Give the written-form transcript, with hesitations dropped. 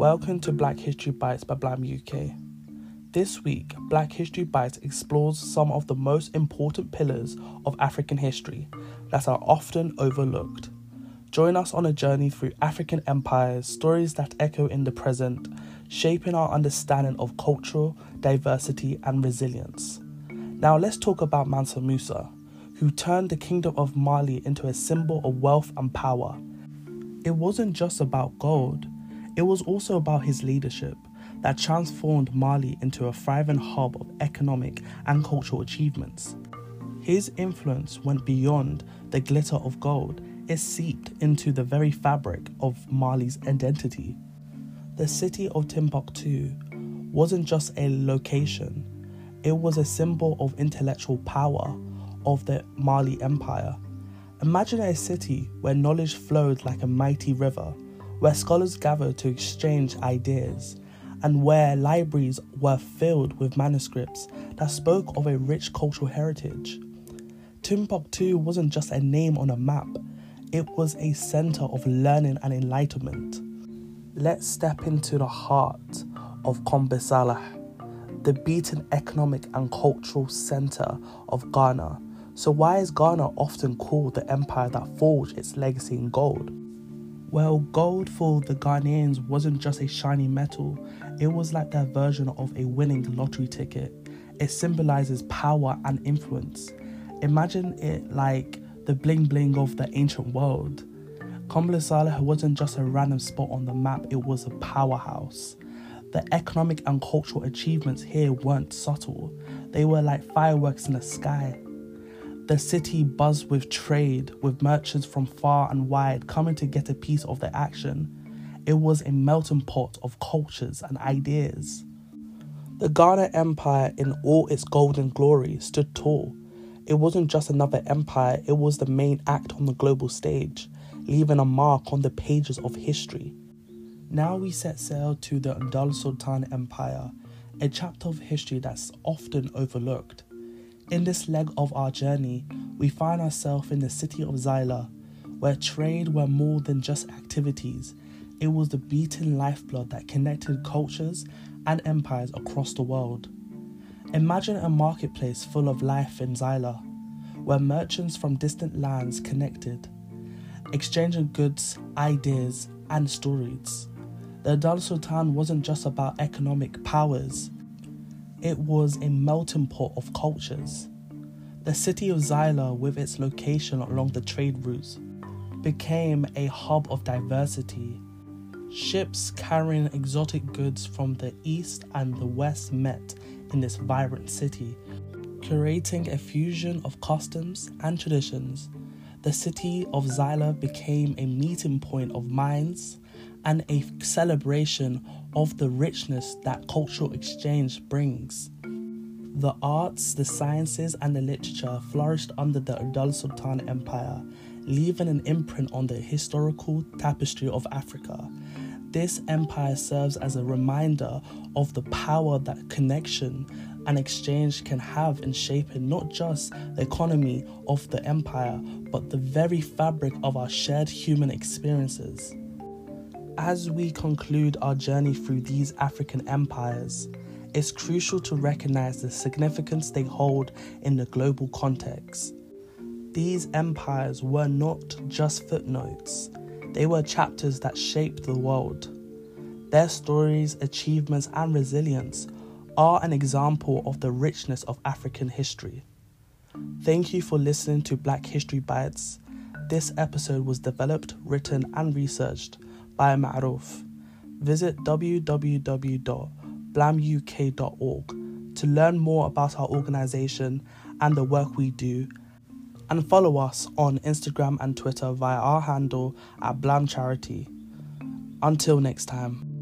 Welcome to Black History Bites by Blam UK. This week, Black History Bites explores some of the most important pillars of African history that are often overlooked. Join us on a journey through African empires, stories that echo in the present, shaping our understanding of cultural diversity and resilience. Now let's talk about Mansa Musa, who turned the Kingdom of Mali into a symbol of wealth and power. It wasn't just about gold, it was also about his leadership that transformed Mali into a thriving hub of economic and cultural achievements. His influence went beyond the glitter of gold. It seeped into the very fabric of Mali's identity. The city of Timbuktu wasn't just a location, it was a symbol of intellectual power of the Mali Empire. Imagine a city where knowledge flowed like a mighty river, where scholars gathered to exchange ideas, and where libraries were filled with manuscripts that spoke of a rich cultural heritage. Timbuktu wasn't just a name on a map, it was a center of learning and enlightenment. Let's step into the heart of Kombe Salah, the beaten economic and cultural center of Ghana. So why is Ghana often called the empire that forged its legacy in gold? Well, gold for the Ghanaians wasn't just a shiny metal, it was like their version of a winning lottery ticket. It symbolizes power and influence. Imagine it like the bling bling of the ancient world. Kombe Salah wasn't just a random spot on the map, it was a powerhouse. The economic and cultural achievements here weren't subtle, they were like fireworks in the sky. The city buzzed with trade, with merchants from far and wide coming to get a piece of the action. It was a melting pot of cultures and ideas. The Ghana Empire in all its golden glory stood tall. It wasn't just another empire, it was the main act on the global stage, leaving a mark on the pages of history. Now we set sail to the Ndal Sultan Empire, a chapter of history that's often overlooked. In this leg of our journey, we find ourselves in the city of Zaila, where trade were more than just activities. It was the beaten lifeblood that connected cultures and empires across the world. Imagine a marketplace full of life in Zaila, where merchants from distant lands connected, exchanging goods, ideas, and stories. The Ndal Sultan wasn't just about economic powers, it was a melting pot of cultures. The city of Zaila, with its location along the trade routes, became a hub of diversity. Ships carrying exotic goods from the east and the west met in this vibrant city, creating a fusion of customs and traditions. The city of Zaila became a meeting point of minds and a celebration of the richness that cultural exchange brings. The arts, the sciences, and the literature flourished under the Ndal Sultan Empire, leaving an imprint on the historical tapestry of Africa. This empire serves as a reminder of the power that connection and exchange can have in shaping not just the economy of the empire, but the very fabric of our shared human experiences. As we conclude our journey through these African empires, it's crucial to recognize the significance they hold in the global context. These empires were not just footnotes, they were chapters that shaped the world. Their stories, achievements, and resilience are an example of the richness of African history. Thank you for listening to Black History Bites. This episode was developed, written, and researched by Ma'roof. Visit www.blamuk.org to learn more about our organisation and the work we do, and follow us on Instagram and Twitter via our handle @BlamCharity. Until next time.